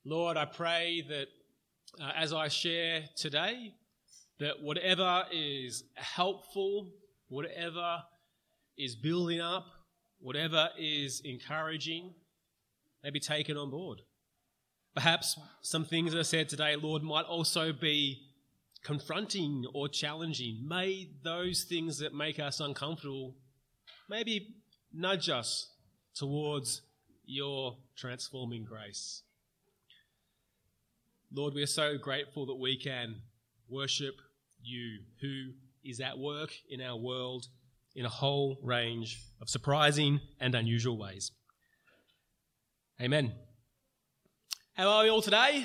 Lord, I pray that as I share today, that whatever is helpful, whatever is building up, whatever is encouraging, may be taken on board. Perhaps some things that I said today, Lord, might also be confronting or challenging. May those things that make us uncomfortable maybe nudge us towards your transforming grace. Lord, we are so grateful that we can worship you, who is at work in our world in a whole range of surprising and unusual ways. Amen. How are we all today?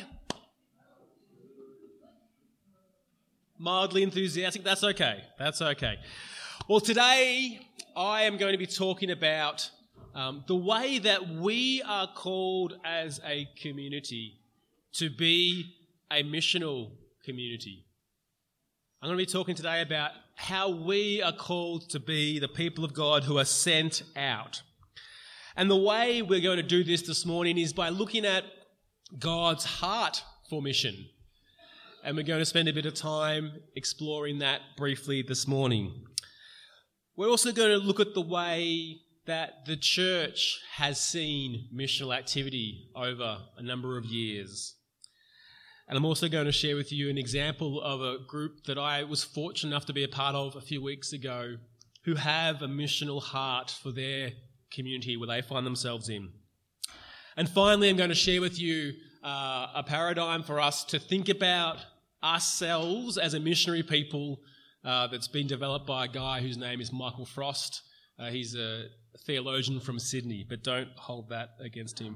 Mildly enthusiastic? That's okay. That's okay. Well, today I am going to be talking about the way that we are called as a community to be a missional community. I'm going to be talking today about how we are called to be the people of God who are sent out. And the way we're going to do this morning is by looking at God's heart for mission. And we're going to spend a bit of time exploring that briefly this morning. We're also going to look at the way that the church has seen missional activity over a number of years. And I'm also going to share with you an example of a group that I was fortunate enough to be a part of a few weeks ago who have a missional heart for their community where they find themselves in. And finally, I'm going to share with you a paradigm for us to think about ourselves as a missionary people that's been developed by a guy whose name is Michael Frost. He's a theologian from Sydney, but don't hold that against him.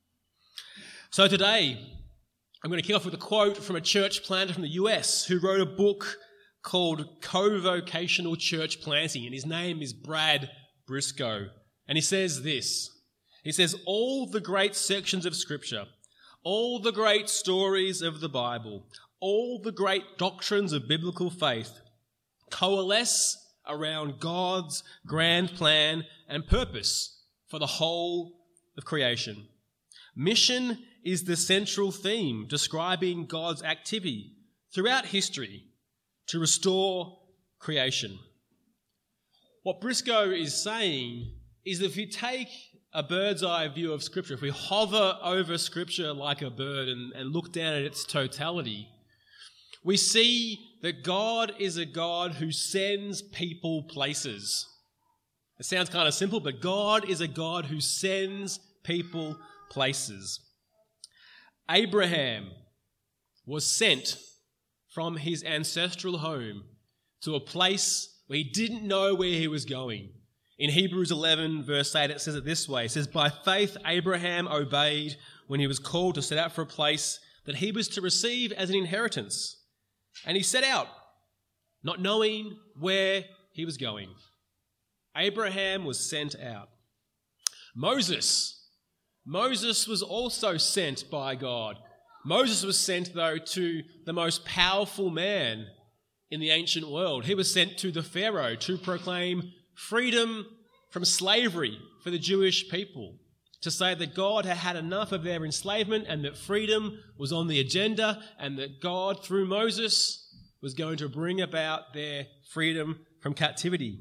So today, I'm going to kick off with a quote from a church planter from the US who wrote a book called Co-Vocational Church Planting, and his name is Brad Briscoe. And he says this. He says, all the great sections of Scripture, all the great stories of the Bible, all the great doctrines of biblical faith coalesce around God's grand plan and purpose for the whole of creation. Mission is the central theme describing God's activity throughout history to restore creation. What Briscoe is saying is that if you take a bird's eye view of Scripture, if we hover over Scripture like a bird and look down at its totality, we see that God is a God who sends people places. It sounds kind of simple, but God is a God who sends people places. Abraham was sent from his ancestral home to a place where he didn't know where he was going. In Hebrews 11, verse 8, it says it this way. It says, by faith Abraham obeyed when he was called to set out for a place that he was to receive as an inheritance. And he set out, not knowing where he was going. Abraham was sent out. Moses was also sent by God. Moses was sent, though, to the most powerful man in the ancient world. He was sent to the Pharaoh to proclaim freedom from slavery for the Jewish people, to say that God had had enough of their enslavement and that freedom was on the agenda and that God, through Moses, was going to bring about their freedom from captivity.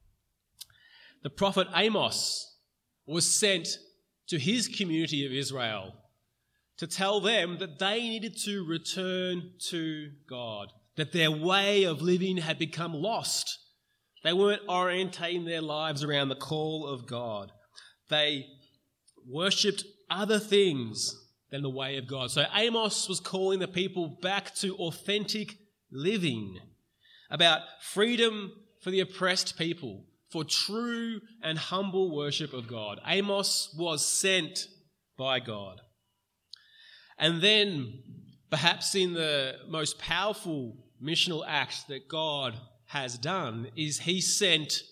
The prophet Amos was sent to his community of Israel to tell them that they needed to return to God, that their way of living had become lost. They weren't orientating their lives around the call of God. They worshipped other things than the way of God. So Amos was calling the people back to authentic living, about freedom for the oppressed people, for true and humble worship of God. Amos was sent by God. And then, perhaps in the most powerful missional act that God has done, is he sent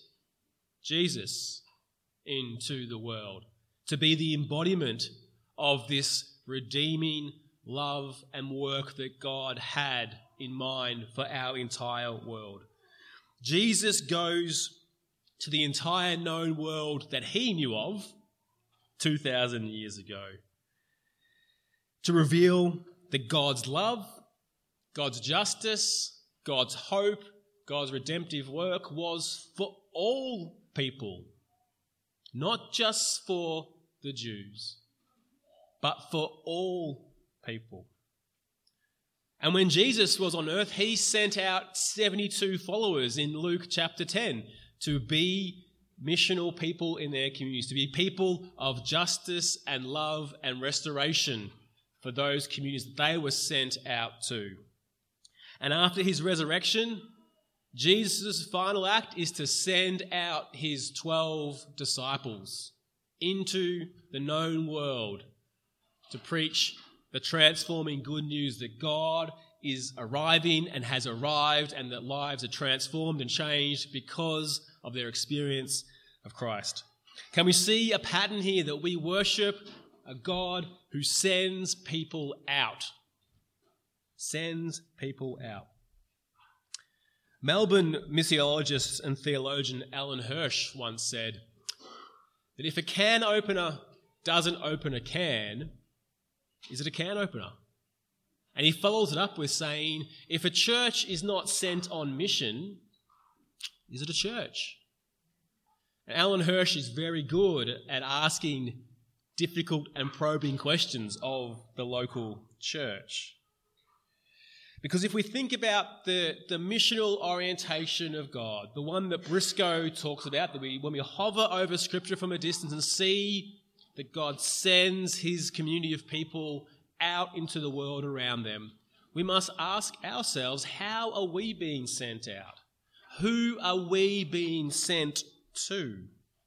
Jesus into the world to be the embodiment of this redeeming love and work that God had in mind for our entire world. Jesus goes to the entire known world that he knew of 2,000 years ago. to reveal that God's love, God's justice, God's hope, God's redemptive work was for all people, not just for the Jews, but for all people. And when Jesus was on earth, he sent out 72 followers in Luke chapter 10 to be missional people in their communities, to be people of justice and love and restoration for those communities that they were sent out to. And after his resurrection, Jesus' final act is to send out his 12 disciples into the known world to preach the transforming good news that God is arriving and has arrived, and that lives are transformed and changed because of their experience of Christ. Can we see a pattern here that we worship a God who sends people out? Sends people out. Melbourne missiologist and theologian Alan Hirsch once said that if a can opener doesn't open a can, is it a can opener? And he follows it up with saying, if a church is not sent on mission, is it a church? And Alan Hirsch is very good at asking difficult and probing questions of the local church. Because if we think about the missional orientation of God, the one that Briscoe talks about, that when we hover over Scripture from a distance and see that God sends his community of people out into the world around them, we must ask ourselves, how are we being sent out? Who are we being sent to?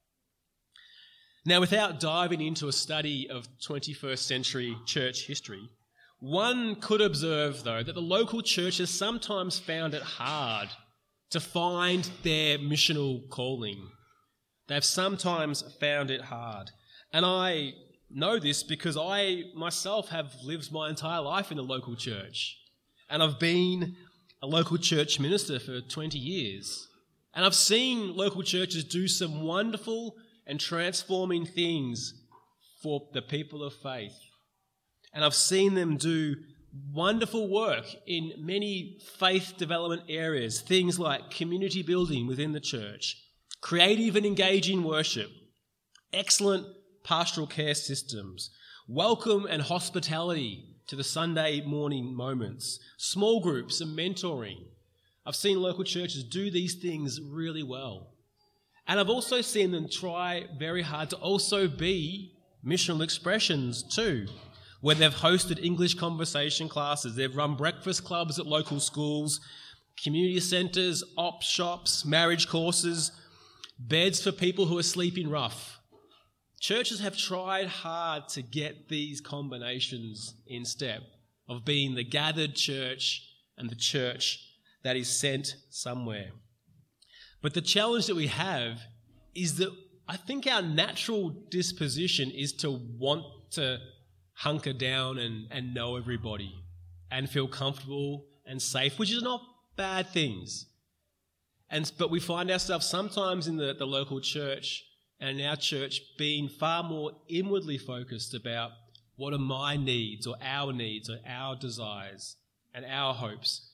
Now, without diving into a study of 21st century church history, one could observe, though, that the local church has sometimes found it hard to find their missional calling. They've sometimes found it hard. And I know this because I myself have lived my entire life in a local church. And I've been a local church minister for 20 years. And I've seen local churches do some wonderful and transforming things for the people of faith. And I've seen them do wonderful work in many faith development areas, things like community building within the church, creative and engaging worship, excellent pastoral care systems, welcome and hospitality to the Sunday morning moments, small groups and mentoring. I've seen local churches do these things really well. And I've also seen them try very hard to also be missional expressions too, where they've hosted English conversation classes, they've run breakfast clubs at local schools, community centres, op shops, marriage courses, beds for people who are sleeping rough. Churches have tried hard to get these combinations in step of being the gathered church and the church that is sent somewhere. But the challenge that we have is that I think our natural disposition is to want to hunker down and know everybody and feel comfortable and safe, which is not bad things. But we find ourselves sometimes in the local church and in our church being far more inwardly focused about what are my needs or our desires and our hopes,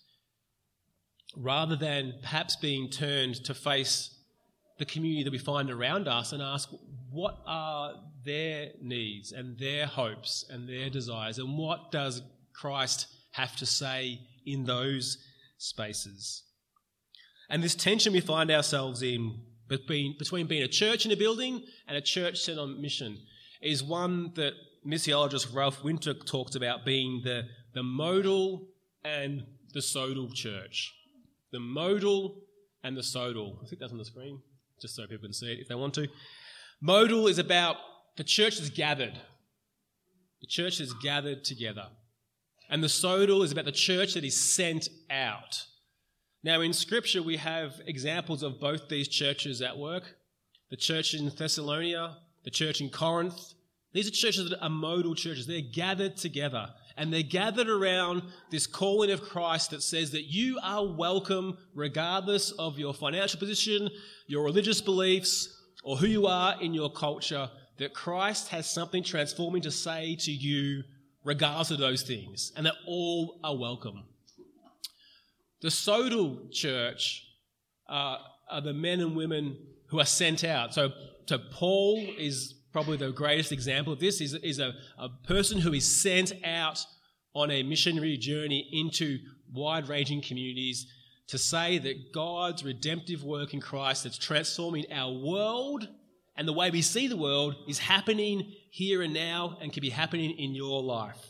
rather than perhaps being turned to face the community that we find around us and ask, what are their needs and their hopes and their desires, and what does Christ have to say in those spaces? And this tension we find ourselves in between being a church in a building and a church sent on mission is one that missiologist Ralph Winter talks about being the modal and the sodal church. The modal and the sodal. I think that's on the screen, just so people can see it if they want to. Modal is about the church is gathered. The church is gathered together. And the sodal is about the church that is sent out. Now, in Scripture, we have examples of both these churches at work. The church in Thessalonica, the church in Corinth. These are churches that are modal churches. They're gathered together. And they're gathered around this calling of Christ that says that you are welcome regardless of your financial position, your religious beliefs, or who you are in your culture, that Christ has something transforming to say to you regardless of those things, and that all are welcome. The sodal church are the men and women who are sent out. So Paul is probably the greatest example of this, is a person who is sent out on a missionary journey into wide-ranging communities to say that God's redemptive work in Christ that's transforming our world and the way we see the world is happening here and now and can be happening in your life.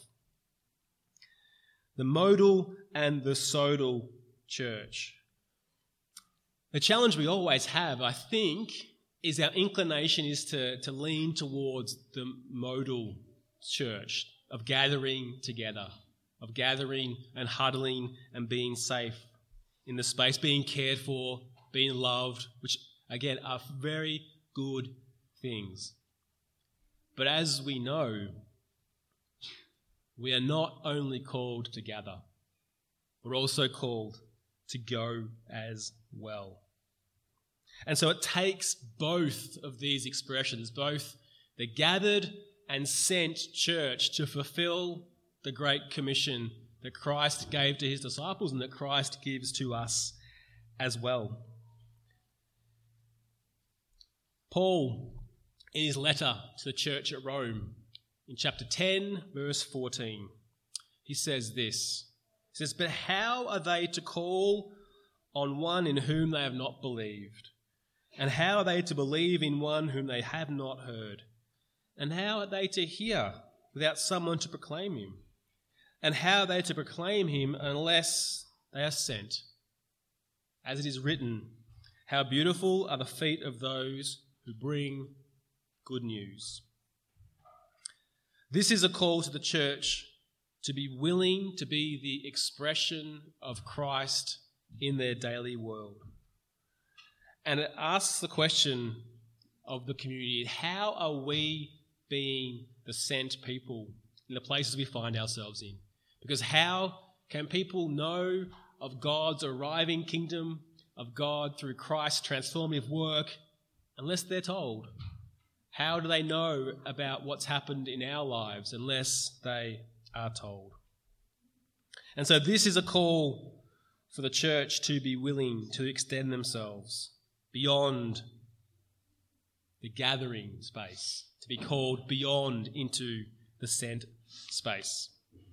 The modal and the sodal church. The challenge we always have, I think, is our inclination is to lean towards the modal church of gathering together, of gathering and huddling and being safe in the space, being cared for, being loved, which again are very good things. But as we know, we are not only called to gather, we're also called to go as well. And so it takes both of these expressions, both the gathered and sent church, to fulfill the Great Commission that Christ gave to his disciples and that Christ gives to us as well. Paul, in his letter to the church at Rome, in chapter 10, verse 14, he says this. He says, "But how are they to call on one in whom they have not believed? And how are they to believe in one whom they have not heard? And how are they to hear without someone to proclaim him? And how are they to proclaim him unless they are sent? As it is written, how beautiful are the feet of those who bring good news." This is a call to the church to be willing to be the expression of Christ in their daily world. And it asks the question of the community, how are we being the sent people in the places we find ourselves in? Because how can people know of God's arriving kingdom, of God through Christ's transformative work, unless they're told? How do they know about what's happened in our lives unless they are told? And so this is a call for the church to be willing to extend themselves beyond the gathering space, to be called beyond into the sent space.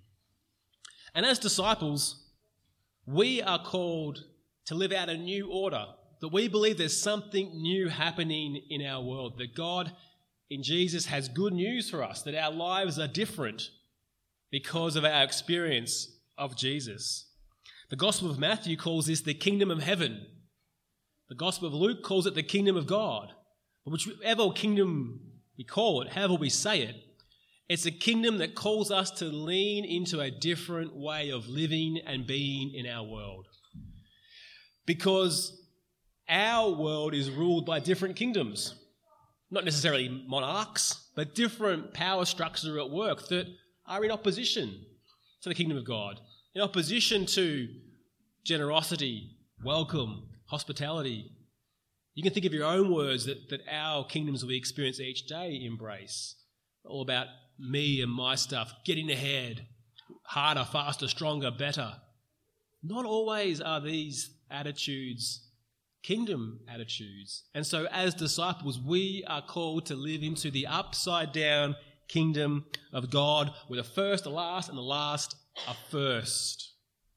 And as disciples, we are called to live out a new order, that we believe there's something new happening in our world, that God in Jesus has good news for us, that our lives are different because of our experience of Jesus. The Gospel of Matthew calls this the kingdom of heaven. The Gospel of Luke calls it the kingdom of God. But whichever kingdom we call it, however we say it, it's a kingdom that calls us to lean into a different way of living and being in our world. Because our world is ruled by different kingdoms. Not necessarily monarchs, but different power structures are at work that are in opposition to the kingdom of God, in opposition to generosity, welcome, hospitality. You can think of your own words that our kingdoms we experience each day embrace. All about me and my stuff, getting ahead, harder, faster, stronger, better. Not always are these attitudes kingdom attitudes. And so as disciples, we are called to live into the upside down kingdom of God, where the first are last and the last are first.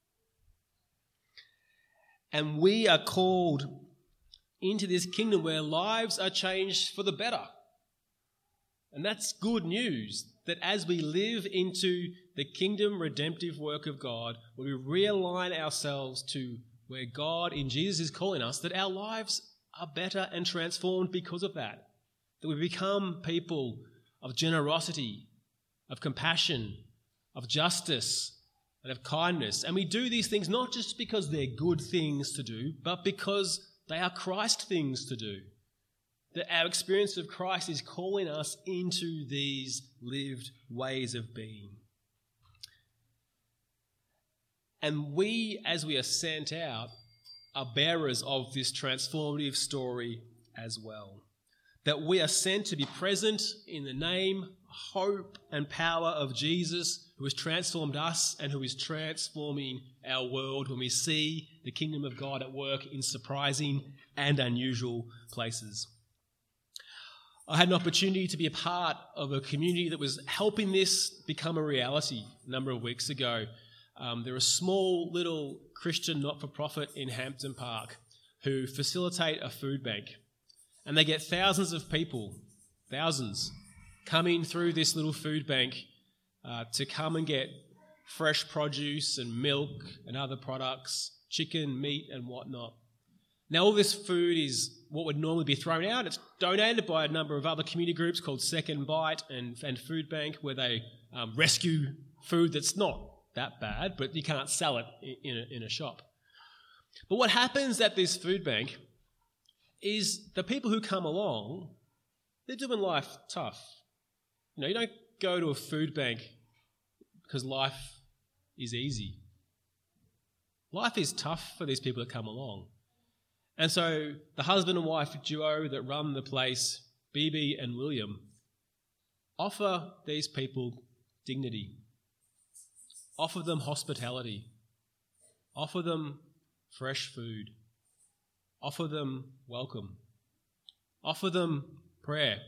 And we are called into this kingdom where lives are changed for the better. And that's good news, that as we live into the kingdom redemptive work of God, where we realign ourselves to where God in Jesus is calling us, that our lives are better and transformed because of that. That we become people of generosity, of compassion, of justice, and of kindness. And we do these things not just because they're good things to do, but because they are Christ things to do. That our experience of Christ is calling us into these lived ways of being. And we, as we are sent out, are bearers of this transformative story as well. That we are sent to be present in the name, hope, and power of Jesus, who has transformed us and who is transforming our world when we see the kingdom of God at work in surprising and unusual places. I had an opportunity to be a part of a community that was helping this become a reality a number of weeks ago. They're a small little Christian not-for-profit in Hampton Park who facilitate a food bank. And they get thousands of people, coming through this little food bank to come and get fresh produce and milk and other products, chicken, meat and whatnot. Now all this food is what would normally be thrown out. It's donated by a number of other community groups called Second Bite and Food Bank, where they rescue food that's not that bad, but you can't sell it in a shop. But what happens at this food bank is the people who come along, they're doing life tough. You don't go to a food bank because life is easy. Life is tough for these people that come along. And so the husband and wife duo that run the place, Bibi and William, offer these people dignity, offer them hospitality, offer them fresh food, offer them welcome, offer them prayer.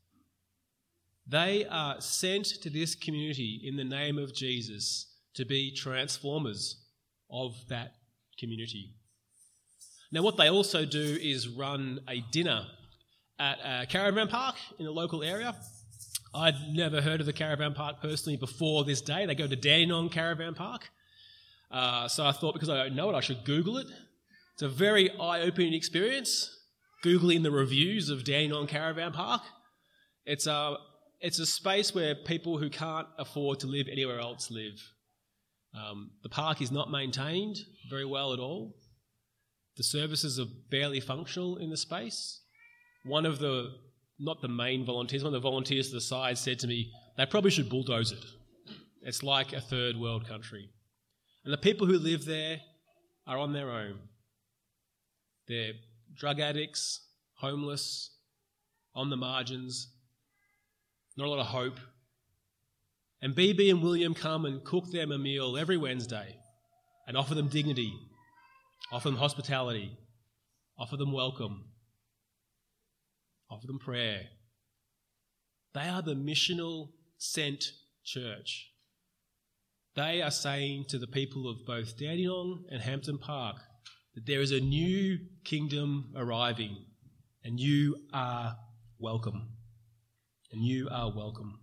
They are sent to this community in the name of Jesus to be transformers of that community. Now, what they also do is run a dinner at a caravan park in the local area. I'd never heard of the caravan park personally before this day. They go to Dandenong Caravan Park. So I thought, because I don't know it, I should Google it. It's a very eye-opening experience, Googling the reviews of Dandenong Caravan Park. It's a space where people who can't afford to live anywhere else live. The park is not maintained very well at all. The services are barely functional in the space. One of the, not the main volunteers, one of the volunteers to the side said to me, they probably should bulldoze it. It's like a third world country. And the people who live there are on their own. They're drug addicts, homeless, on the margins, not a lot of hope. And Bibi and William come and cook them a meal every Wednesday and offer them dignity, offer them hospitality, offer them welcome, offer them prayer. They are the missional sent church. They are saying to the people of both Dandenong and Hampton Park that there is a new kingdom arriving and you are welcome. And you are welcome.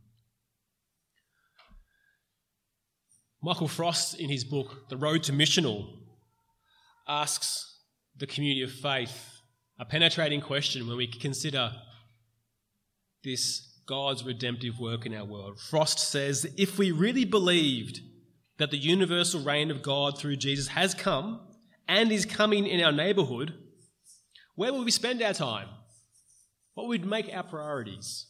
Michael Frost, in his book, The Road to Missional, asks the community of faith a penetrating question when we consider this God's redemptive work in our world. Frost says, if we really believed that the universal reign of God through Jesus has come and is coming in our neighbourhood, where would we spend our time? What would make our priorities?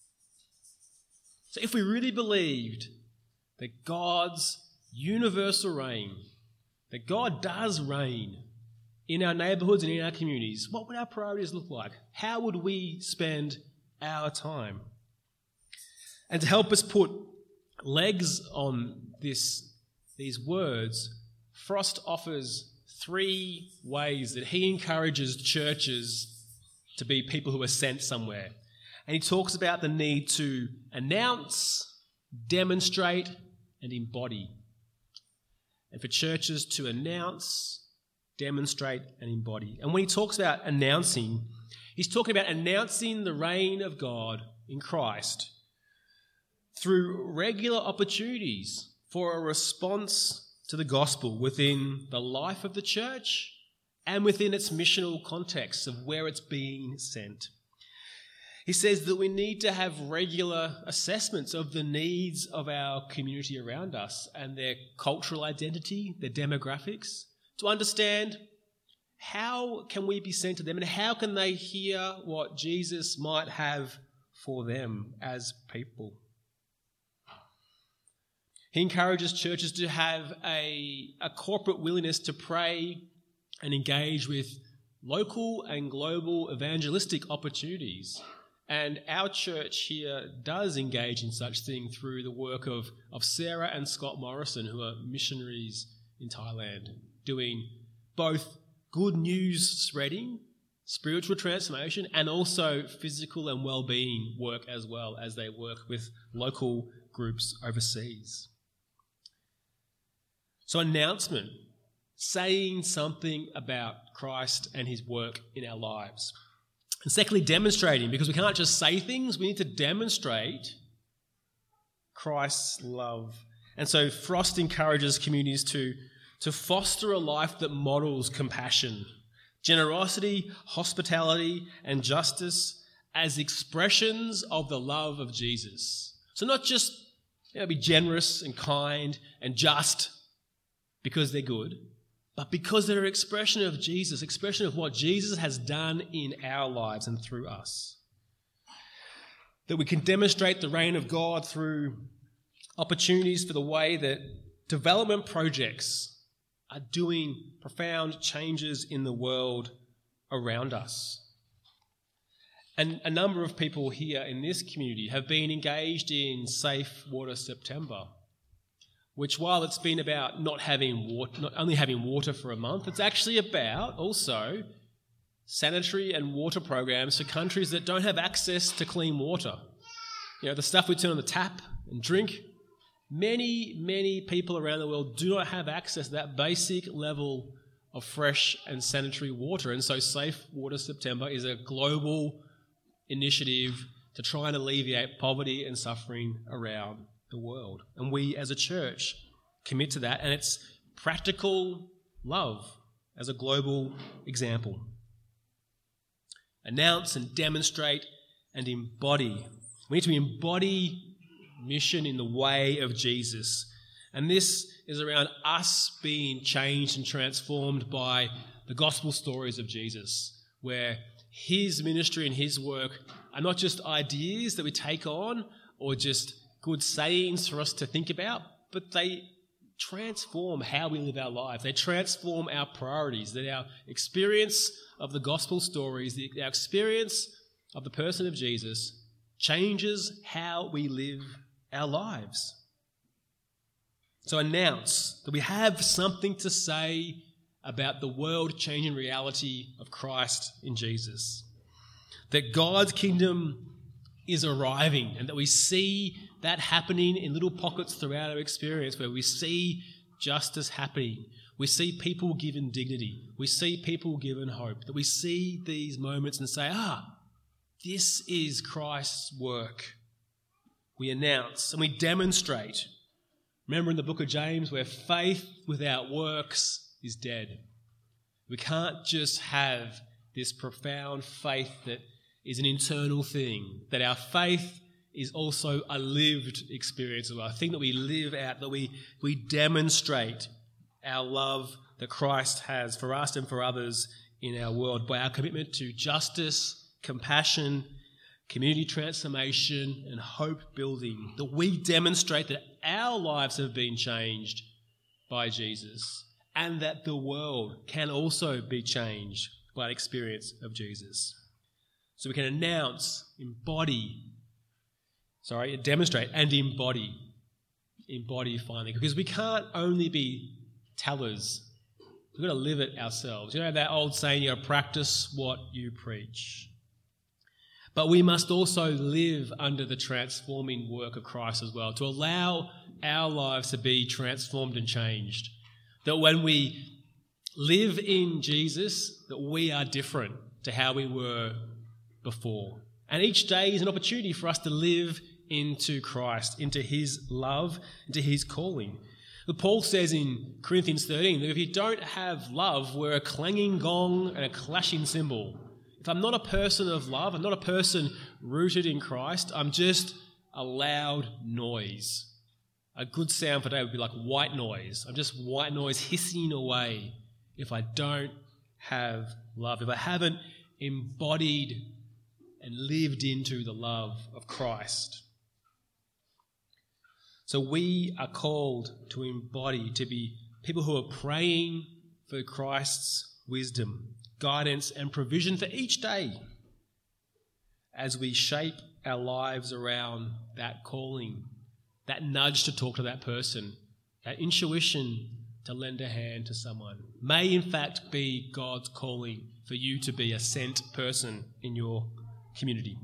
So if we really believed that God's universal reign, that God does reign in our neighbourhoods and in our communities, what would our priorities look like? How would we spend our time? And to help us put legs on these words, Frost offers 3 ways that he encourages churches to be people who are sent somewhere. And he talks about the need to announce, demonstrate, and embody. And for churches to announce, demonstrate, and embody. And when he talks about announcing, he's talking about announcing the reign of God in Christ through regular opportunities for a response to the gospel within the life of the church and within its missional context of where it's being sent. He says that we need to have regular assessments of the needs of our community around us and their cultural identity, their demographics, to understand how can we be sent to them and how can they hear what Jesus might have for them as people. He encourages churches to have a corporate willingness to pray and engage with local and global evangelistic opportunities And our church here does engage in such thing through the work of Sarah and Scott Morrison, who are missionaries in Thailand, doing both good news spreading, spiritual transformation, and also physical and well-being work as well as they work with local groups overseas. So announcement, saying something about Christ and his work in our lives. And secondly, demonstrating, because we can't just say things, we need to demonstrate Christ's love. And so Frost encourages communities to foster a life that models compassion, generosity, hospitality, and justice as expressions of the love of Jesus. So not just be generous and kind and just because they're good, but because they're an expression of Jesus, expression of what Jesus has done in our lives and through us. That we can demonstrate the reign of God through opportunities for the way that development projects are doing profound changes in the world around us. And a number of people here in this community have been engaged in Safe Water September, which, while it's been about not only having water for a month, it's actually about also sanitary and water programs for countries that don't have access to clean water. The stuff we turn on the tap and drink. Many, many people around the world do not have access to that basic level of fresh and sanitary water. And so Safe Water September is a global initiative to try and alleviate poverty and suffering around the world. And we as a church commit to that, and it's practical love as a global example. Announce and demonstrate and embody. We need to embody mission in the way of Jesus. And this is around us being changed and transformed by the gospel stories of Jesus, where his ministry and his work are not just ideas that we take on or just good sayings for us to think about, but they transform how we live our lives. They transform our priorities, that our experience of the gospel stories, our experience of the person of Jesus changes how we live our lives. So announce that we have something to say about the world-changing reality of Christ in Jesus. That God's kingdom is arriving and that we see that happening in little pockets throughout our experience where we see justice happening. We see people given dignity. We see people given hope. That we see these moments and say, this is Christ's work. We announce and we demonstrate. Remember in the book of James where faith without works is dead. We can't just have this profound faith that is an internal thing, that our faith is also a lived experience of a thing that we live out, that we demonstrate our love that Christ has for us and for others in our world by our commitment to justice, compassion, community transformation and hope building, that we demonstrate that our lives have been changed by Jesus and that the world can also be changed by an experience of Jesus. So we can announce, demonstrate and embody finally, because we can't only be tellers. We've got to live it ourselves. You know that old saying, you got to practice what you preach. But we must also live under the transforming work of Christ as well, to allow our lives to be transformed and changed. That when we live in Jesus, that we are different to how we were before. And each day is an opportunity for us to live into Christ, into his love, into his calling. But Paul says in Corinthians 13 that if you don't have love, we're a clanging gong and a clashing cymbal. If I'm not a person of love, I'm not a person rooted in Christ, I'm just a loud noise. A good sound for today would be like white noise. I'm just white noise hissing away if I don't have love, if I haven't embodied and lived into the love of Christ. So we are called to embody, to be people who are praying for Christ's wisdom, guidance and provision for each day. as we shape our lives around that calling, that nudge to talk to that person, that intuition to lend a hand to someone, may in fact be God's calling for you to be a sent person in your community.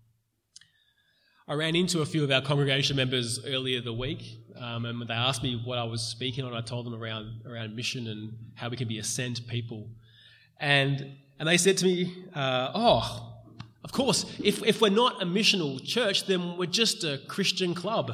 I ran into a few of our congregation members earlier the week, and they asked me what I was speaking on. I told them around mission and how we can be a sent people. And they said to me, of course, if we're not a missional church, then we're just a Christian club.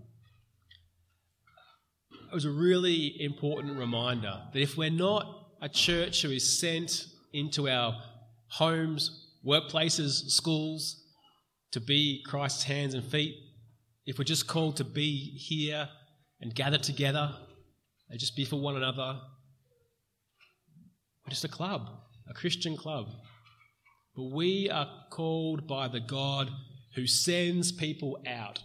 It was a really important reminder that if we're not a church who is sent into our homes, workplaces, schools, to be Christ's hands and feet, if we're just called to be here and gather together and just be for one another, we're just a club, a Christian club. But we are called by the God who sends people out.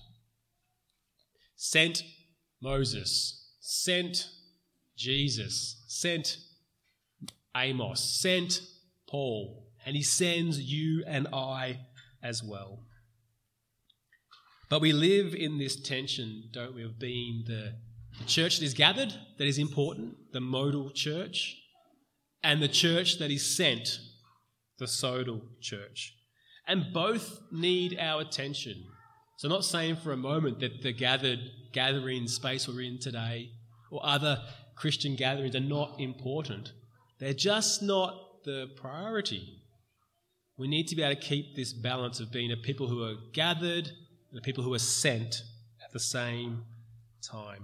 Sent Moses, sent Jesus, sent Amos, sent Paul, and he sends you and I as well. But we live in this tension, don't we, of being the church that is gathered, that is important, the modal church, and the church that is sent, the sodal church. And both need our attention. So I'm not saying for a moment that the gathering space we're in today or other Christian gatherings are not important. They're just not the priority. We need to be able to keep this balance of being a people who are gathered and the people who are sent at the same time.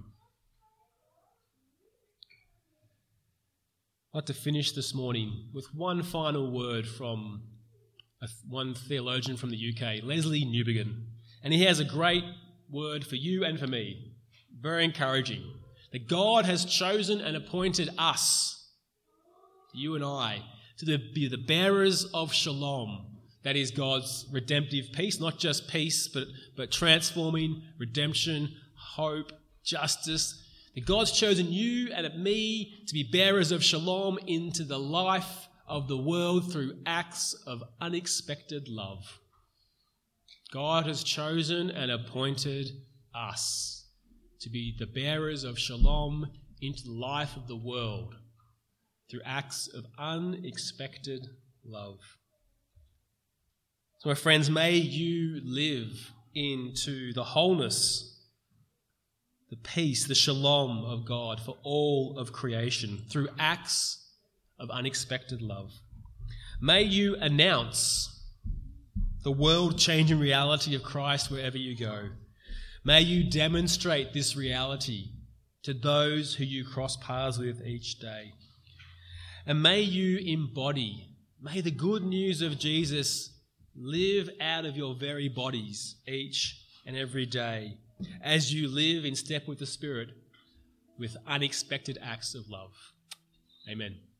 I'd like to finish this morning with one final word from one theologian from the UK, Leslie Newbigin. And he has a great word for you and for me, very encouraging, that God has chosen and appointed us, you and I, to be the bearers of shalom. That is God's redemptive peace, not just peace, but transforming redemption, hope, justice. That God's chosen you and me to be bearers of shalom into the life of the world through acts of unexpected love. God has chosen and appointed us to be the bearers of shalom into the life of the world through acts of unexpected love. So, my friends, may you live into the wholeness, the peace, the shalom of God for all of creation through acts of unexpected love. May you announce the world-changing reality of Christ wherever you go. May you demonstrate this reality to those who you cross paths with each day. And may you may the good news of Jesus live out of your very bodies each and every day as you live in step with the Spirit with unexpected acts of love. Amen.